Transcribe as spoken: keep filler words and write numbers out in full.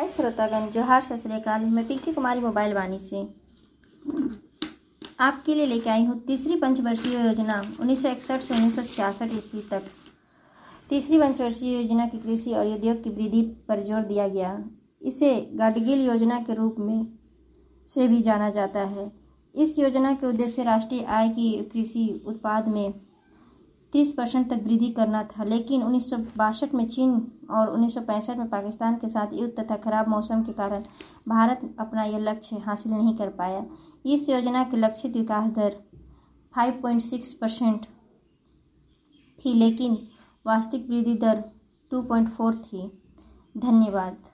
हाय श्रोतागण, जोहार, सत श्री अकाल। मैं पिंकी कुमारी मोबाइल वाणी से आपके लिए लेके आई हूँ तीसरी पंचवर्षीय योजना उन्नीस सौ इकसठ से उन्नीस सौ छियासठ ईस्वी तक। तीसरी पंचवर्षीय योजना की कृषि और उद्योग की वृद्धि पर जोर दिया गया। इसे गाडगिल योजना के रूप में से भी जाना जाता है। इस योजना के उद्देश्य राष्ट्रीय आय की कृषि उत्पाद में तीस परसेंट तक वृद्धि करना था, लेकिन उन्नीस सौ बासठ में चीन और उन्नीस सौ पैंसठ में पाकिस्तान के साथ युद्ध तथा खराब मौसम के कारण भारत अपना यह लक्ष्य हासिल नहीं कर पाया। इस योजना की लक्षित विकास दर पाँच पॉइंट छह परसेंट थी, लेकिन वास्तविक वृद्धि दर दो पॉइंट चार थी। धन्यवाद।